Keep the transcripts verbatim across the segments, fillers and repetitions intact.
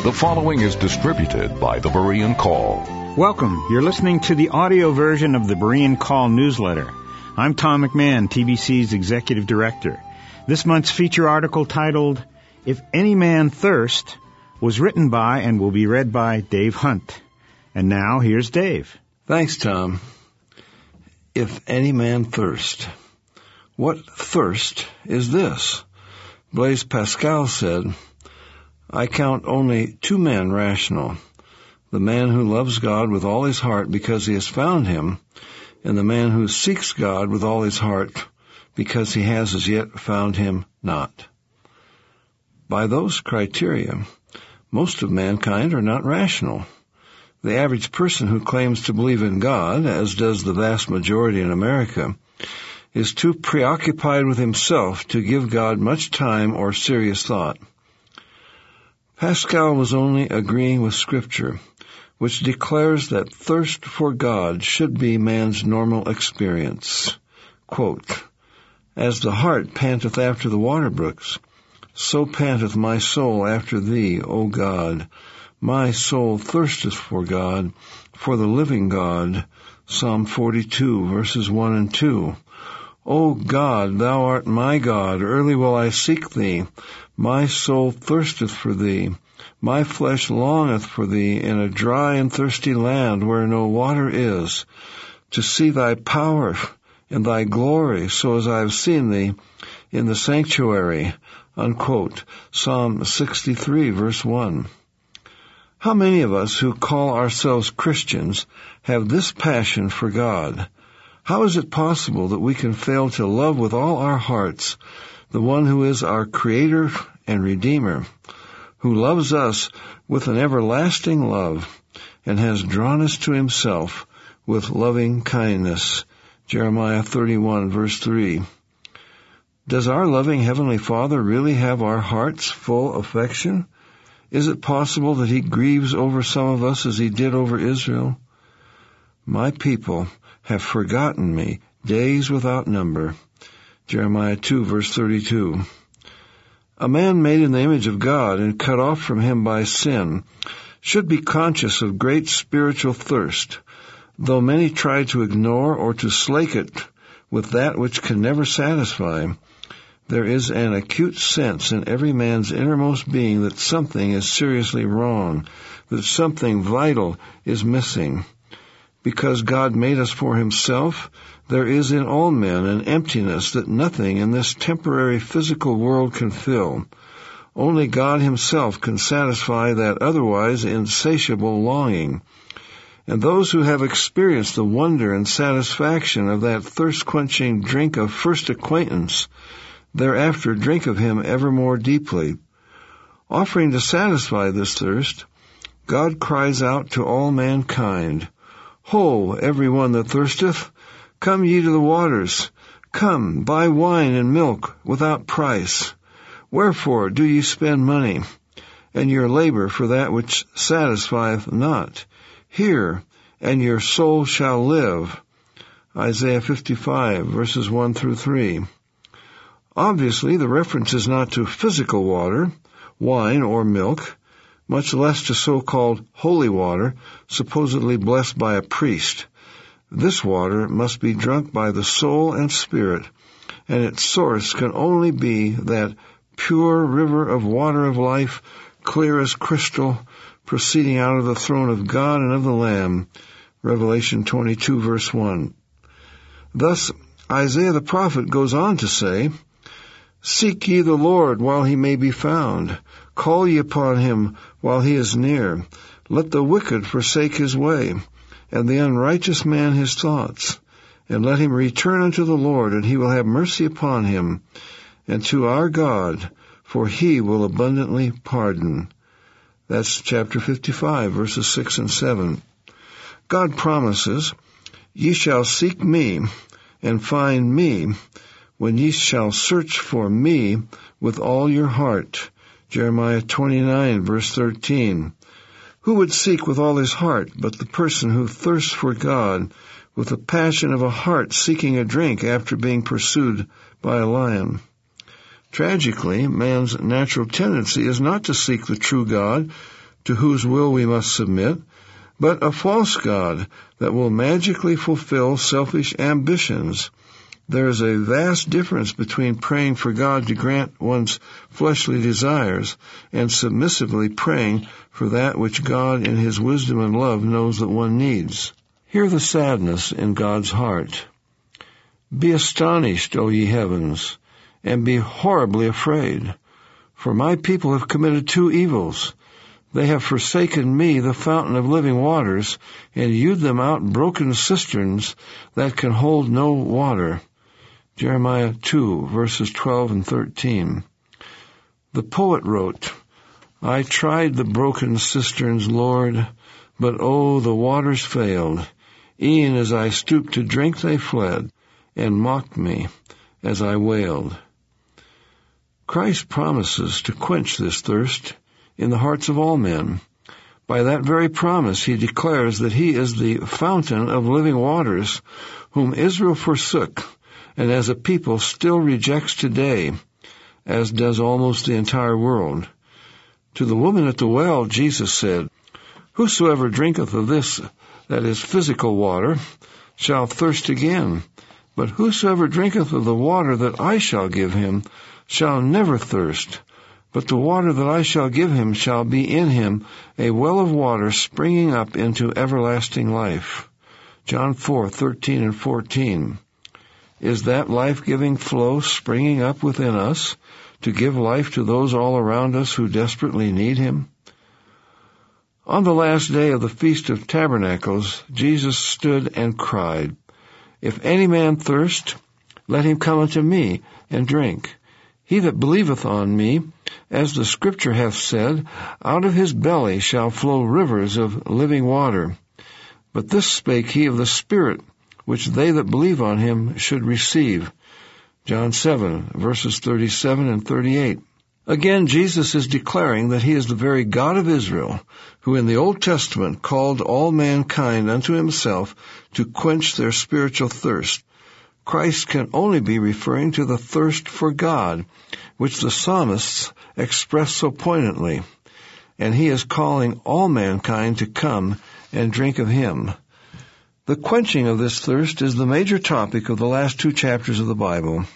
The following is distributed by the Berean Call. Welcome. You're listening to the audio version of the Berean Call newsletter. I'm Tom McMahon, T B C's Executive Director. This month's feature article titled, If Any Man Thirst, was written by and will be read by Dave Hunt. And now, here's Dave. Thanks, Tom. If any man thirst. What thirst is this? Blaise Pascal said, I count only two men rational, the man who loves God with all his heart because he has found him, and the man who seeks God with all his heart because he has as yet found him not. By those criteria, most of mankind are not rational. The average person who claims to believe in God, as does the vast majority in America, is too preoccupied with himself to give God much time or serious thought. Pascal was only agreeing with Scripture, which declares that thirst for God should be man's normal experience. Quote, As the hart panteth after the water brooks, so panteth my soul after thee, O God. My soul thirsteth for God, for the living God. Psalm forty-two, verses one and two. O God, thou art my God, early will I seek thee. My soul thirsteth for thee. My flesh longeth for thee in a dry and thirsty land where no water is, to see thy power and thy glory, so as I have seen thee in the sanctuary. Unquote. Psalm sixty-three, verse one. How many of us who call ourselves Christians have this passion for God? How is it possible that we can fail to love with all our hearts the one who is our Creator and Redeemer, who loves us with an everlasting love and has drawn us to himself with loving kindness? Jeremiah thirty-one, verse three. Does our loving Heavenly Father really have our hearts' full affection? Is it possible that he grieves over some of us as he did over Israel? My people have forgotten me days without number. Jeremiah two, verse thirty-two. A man made in the image of God and cut off from him by sin should be conscious of great spiritual thirst, though many try to ignore or to slake it with that which can never satisfy. There is an acute sense in every man's innermost being that something is seriously wrong, that something vital is missing. Because God made us for himself, there is in all men an emptiness that nothing in this temporary physical world can fill. Only God himself can satisfy that otherwise insatiable longing. And those who have experienced the wonder and satisfaction of that thirst-quenching drink of first acquaintance, thereafter drink of him ever more deeply. Offering to satisfy this thirst, God cries out to all mankind, Ho, every one that thirsteth, come ye to the waters. Come, buy wine and milk without price. Wherefore do ye spend money, and your labor for that which satisfieth not? Hear, and your soul shall live. Isaiah fifty-five, verses one through three. Obviously, the reference is not to physical water, wine or milk, much less to so-called holy water, supposedly blessed by a priest. This water must be drunk by the soul and spirit, and its source can only be that pure river of water of life, clear as crystal, proceeding out of the throne of God and of the Lamb. Revelation twenty-two, verse one. Thus, Isaiah the prophet goes on to say, Seek ye the Lord while he may be found. Call ye upon him while he is near. Let the wicked forsake his way, and the unrighteous man his thoughts. And let him return unto the Lord, and he will have mercy upon him, and to our God, for he will abundantly pardon. That's chapter fifty-five, verses six and seven. God promises, Ye shall seek me, and find me, when ye shall search for me with all your heart. Jeremiah twenty-nine, verse thirteen. Who would seek with all his heart but the person who thirsts for God with the passion of a heart seeking a drink after being pursued by a lion? Tragically, man's natural tendency is not to seek the true God, to whose will we must submit, but a false god that will magically fulfill selfish ambitions. There is a vast difference between praying for God to grant one's fleshly desires and submissively praying for that which God in His wisdom and love knows that one needs. Hear the sadness in God's heart. Be astonished, O ye heavens, and be horribly afraid. For my people have committed two evils. They have forsaken me, the fountain of living waters, and hewed them out broken cisterns that can hold no water. Jeremiah two, verses twelve and thirteen. The poet wrote, I tried the broken cisterns, Lord, but oh, the waters failed. E'en as I stooped to drink, they fled, and mocked me as I wailed. Christ promises to quench this thirst in the hearts of all men. By that very promise, He declares that He is the fountain of living waters, whom Israel forsook, and as a people still rejects today, as does almost the entire world. To the woman at the well, Jesus said, Whosoever drinketh of this, that is physical water, shall thirst again. But whosoever drinketh of the water that I shall give him shall never thirst. But the water that I shall give him shall be in him a well of water springing up into everlasting life. John four, thirteen and fourteen. Is that life-giving flow springing up within us to give life to those all around us who desperately need Him? On the last day of the Feast of Tabernacles, Jesus stood and cried, If any man thirst, let him come unto me and drink. He that believeth on me, as the Scripture hath said, out of his belly shall flow rivers of living water. But this spake he of the Spirit, which they that believe on him should receive. John seven, verses thirty-seven and thirty-eight. Again, Jesus is declaring that He is the very God of Israel, who in the Old Testament called all mankind unto Himself to quench their spiritual thirst. Christ can only be referring to the thirst for God, which the psalmists express so poignantly, and He is calling all mankind to come and drink of Him. The quenching of this thirst is the major topic of the last two chapters of the Bible.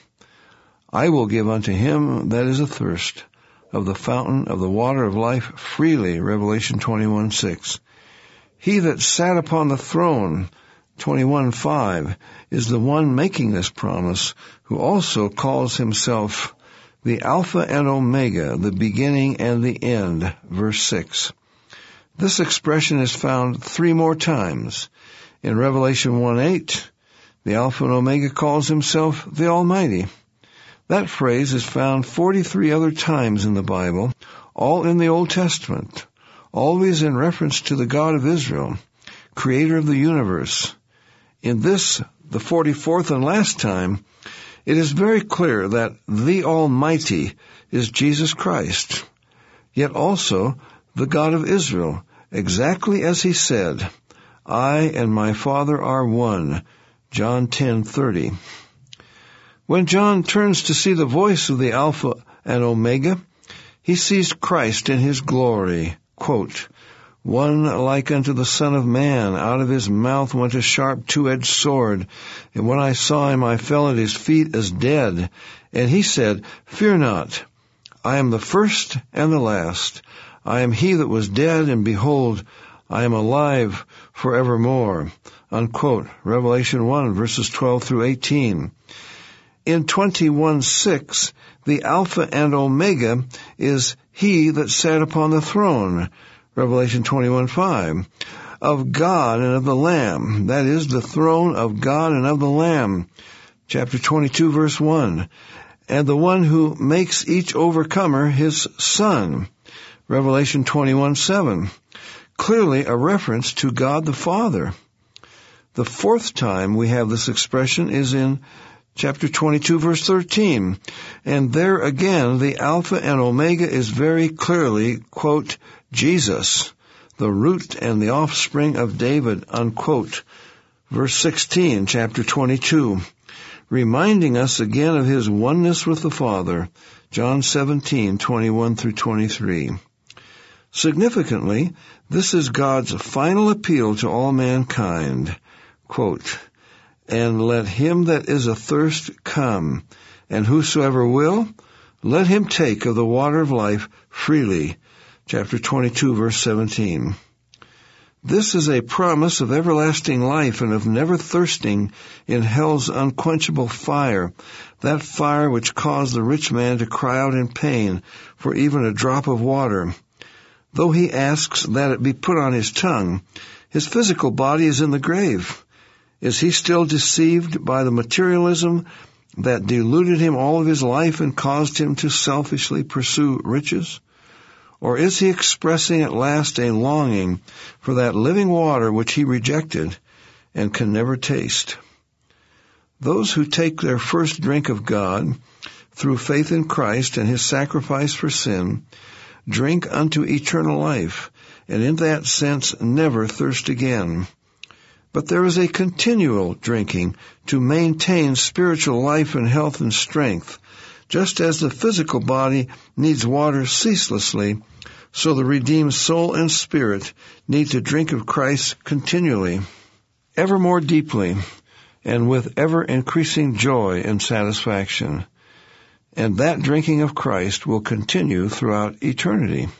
I will give unto him that is athirst of the fountain of the water of life freely, Revelation twenty-one, six. He that sat upon the throne, twenty-one, five, is the one making this promise, who also calls Himself the Alpha and Omega, the beginning and the end, verse six. This expression is found three more times. In Revelation one, eight, the Alpha and Omega calls Himself the Almighty. That phrase is found forty-three other times in the Bible, all in the Old Testament, always in reference to the God of Israel, Creator of the universe. In this, the forty-fourth and last time, it is very clear that the Almighty is Jesus Christ, yet also the God of Israel, exactly as He said, I and my Father are one, John ten, thirty. When John turns to see the voice of the Alpha and Omega, he sees Christ in His glory. Quote, One like unto the Son of Man, out of His mouth went a sharp two-edged sword, and when I saw Him I fell at His feet as dead. And He said, Fear not, I am the first and the last. I am He that was dead, and behold, I am alive forevermore. Unquote. Revelation one, verses twelve through eighteen. In twenty-one, six, the Alpha and Omega is He that sat upon the throne, Revelation twenty-one, five, of God and of the Lamb, that is, the throne of God and of the Lamb, chapter twenty-two, verse one, and the one who makes each overcomer His son, Revelation twenty-one, seven, clearly a reference to God the Father. The fourth time we have this expression is in chapter twenty-two, verse thirteen. And there again, the Alpha and Omega is very clearly, quote, Jesus, the root and the offspring of David, unquote. Verse sixteen, chapter twenty-two, reminding us again of His oneness with the Father, John seventeen, twenty-one through twenty-three. Significantly, this is God's final appeal to all mankind. Quote, "And let him that is athirst come, and whosoever will, let him take of the water of life freely." Chapter twenty-two, verse seventeen. This is a promise of everlasting life and of never thirsting in hell's unquenchable fire, that fire which caused the rich man to cry out in pain for even a drop of water. Though he asks that it be put on his tongue, his physical body is in the grave. Is he still deceived by the materialism that deluded him all of his life and caused him to selfishly pursue riches? Or is he expressing at last a longing for that living water which he rejected and can never taste? Those who take their first drink of God through faith in Christ and his sacrifice for sin drink unto eternal life, and in that sense never thirst again. But there is a continual drinking to maintain spiritual life and health and strength. Just as the physical body needs water ceaselessly, so the redeemed soul and spirit need to drink of Christ continually, ever more deeply, and with ever-increasing joy and satisfaction. And that drinking of Christ will continue throughout eternity.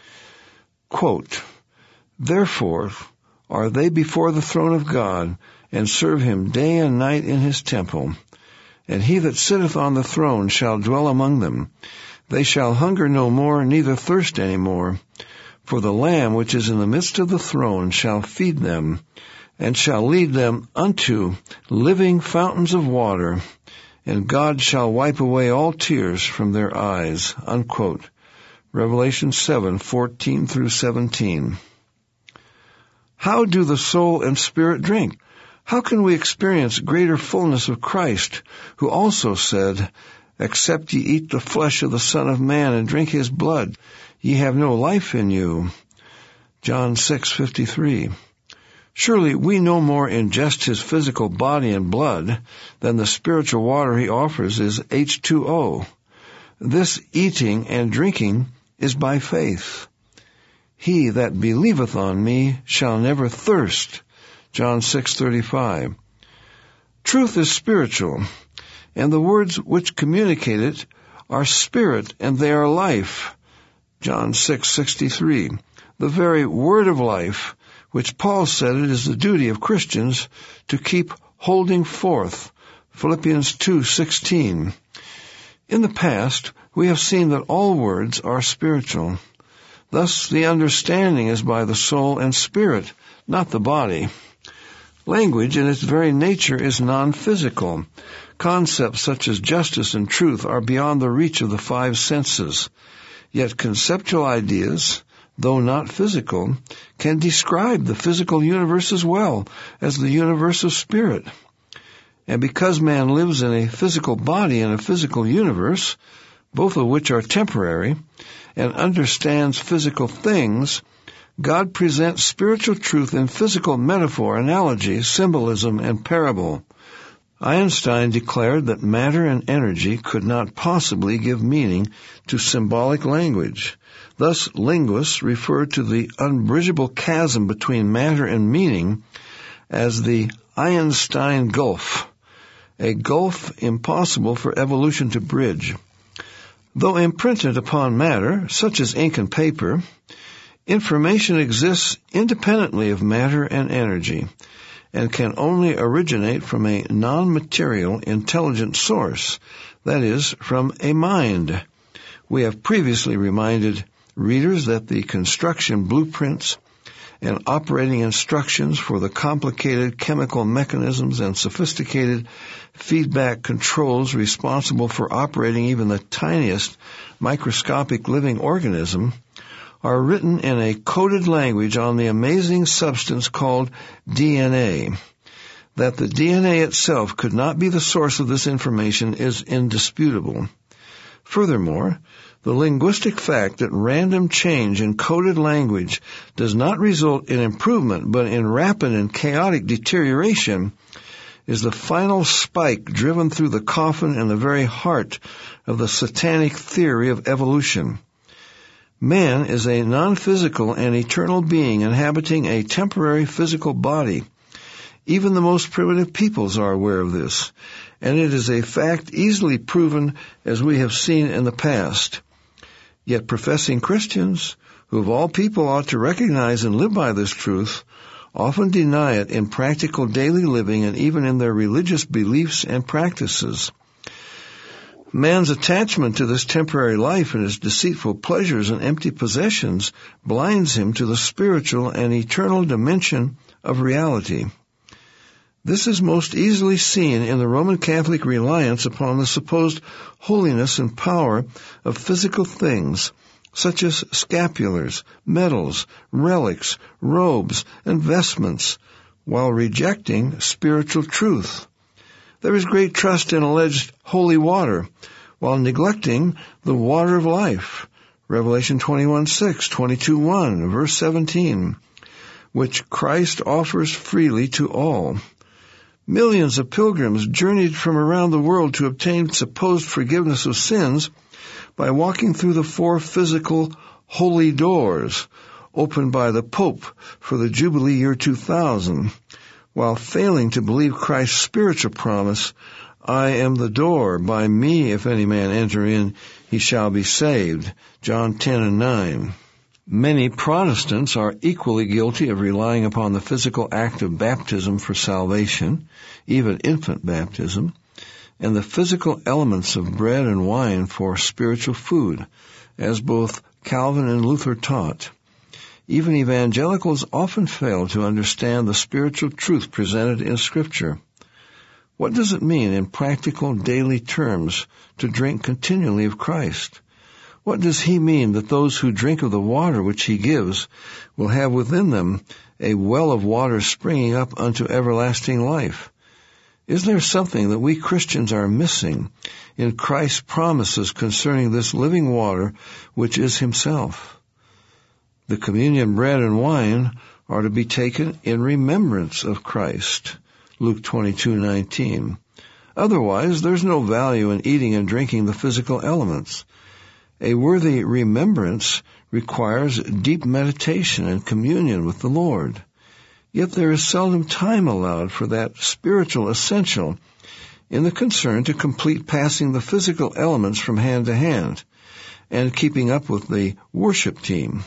Quote, "Therefore are they before the throne of God, and serve him day and night in his temple. And he that sitteth on the throne shall dwell among them. They shall hunger no more, neither thirst any more. For the Lamb which is in the midst of the throne shall feed them, and shall lead them unto living fountains of water, and God shall wipe away all tears from their eyes." Unquote. Revelation seven, fourteen through seventeen. How do the soul and spirit drink? How can we experience greater fullness of Christ, who also said, "Except ye eat the flesh of the Son of Man and drink his blood, ye have no life in you"? John six, fifty-three. Surely we no more ingest his physical body and blood than the spiritual water he offers is H two O. This eating and drinking is by faith. "He that believeth on me shall never thirst." John six, thirty-five. Truth is spiritual, and the words which communicate it are spirit, and they are life. John six, sixty-three. The very word of life, which Paul said it is the duty of Christians to keep holding forth. Philippians two, sixteen. In the past, we have seen that all words are spiritual. Thus, the understanding is by the soul and spirit, not the body. Language in its very nature is non-physical. Concepts such as justice and truth are beyond the reach of the five senses. Yet conceptual ideas, though not physical, can describe the physical universe as well as the universe of spirit. And because man lives in a physical body and a physical universe, both of which are temporary, and understands physical things, God presents spiritual truth in physical metaphor, analogy, symbolism, and parable. Einstein declared that matter and energy could not possibly give meaning to symbolic language. Thus, linguists refer to the unbridgeable chasm between matter and meaning as the Einstein Gulf, a gulf impossible for evolution to bridge. Though imprinted upon matter, such as ink and paper, information exists independently of matter and energy, and can only originate from a non-material intelligent source, that is, from a mind. We have previously reminded readers that the construction blueprints and operating instructions for the complicated chemical mechanisms and sophisticated feedback controls responsible for operating even the tiniest microscopic living organism are written in a coded language on the amazing substance called D N A. That the D N A itself could not be the source of this information is indisputable. Furthermore, the linguistic fact that random change in coded language does not result in improvement but in rapid and chaotic deterioration is the final spike driven through the coffin in the very heart of the satanic theory of evolution. Man is a non-physical and eternal being inhabiting a temporary physical body. Even the most primitive peoples are aware of this, and it is a fact easily proven as we have seen in the past. Yet professing Christians, who of all people ought to recognize and live by this truth, often deny it in practical daily living and even in their religious beliefs and practices. Man's attachment to this temporary life and its deceitful pleasures and empty possessions blinds him to the spiritual and eternal dimension of reality. This is most easily seen in the Roman Catholic reliance upon the supposed holiness and power of physical things, such as scapulars, medals, relics, robes, and vestments, while rejecting spiritual truth. There is great trust in alleged holy water, while neglecting the water of life, Revelation twenty-one six, twenty-two one, verse seventeen, which Christ offers freely to all. Millions of pilgrims journeyed from around the world to obtain supposed forgiveness of sins by walking through the four physical holy doors opened by the Pope for the Jubilee year two thousand, while failing to believe Christ's spiritual promise, I am the door, by me if any man enter in, he shall be saved, John ten and nine. Many Protestants are equally guilty of relying upon the physical act of baptism for salvation, even infant baptism, and the physical elements of bread and wine for spiritual food, as both Calvin and Luther taught. Even evangelicals often fail to understand the spiritual truth presented in Scripture. What does it mean in practical daily terms to drink continually of Christ? What does he mean that those who drink of the water which he gives will have within them a well of water springing up unto everlasting life? Is there something that we Christians are missing in Christ's promises concerning this living water which is himself? The communion bread and wine are to be taken in remembrance of Christ, Luke twenty-two nineteen. Otherwise, there's no value in eating and drinking the physical elements. A worthy remembrance requires deep meditation and communion with the Lord. Yet there is seldom time allowed for that spiritual essential in the concern to complete passing the physical elements from hand to hand and keeping up with the worship team.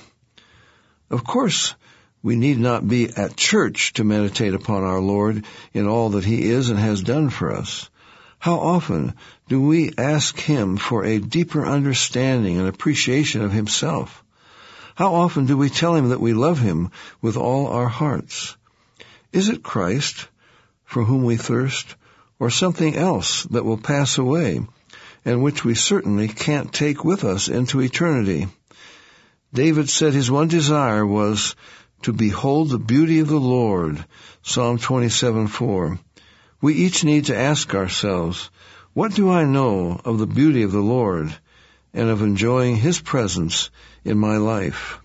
Of course, we need not be at church to meditate upon our Lord in all that he is and has done for us. How often do we ask him for a deeper understanding and appreciation of himself? How often do we tell him that we love him with all our hearts? Is it Christ for whom we thirst, or something else that will pass away and which we certainly can't take with us into eternity? David said his one desire was to behold the beauty of the Lord, Psalm twenty-seven four. We each need to ask ourselves, what do I know of the beauty of the Lord and of enjoying his presence in my life?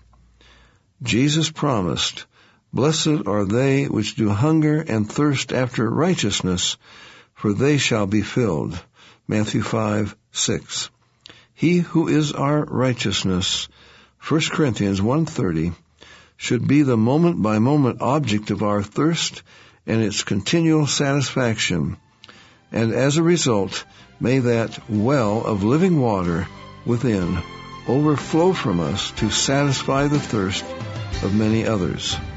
Jesus promised, blessed are they which do hunger and thirst after righteousness, for they shall be filled. Matthew five six. He who is our righteousness, First Corinthians one thirty, should be the moment-by-moment object of our thirst and its continual satisfaction, and as a result, may that well of living water within overflow from us to satisfy the thirst of many others.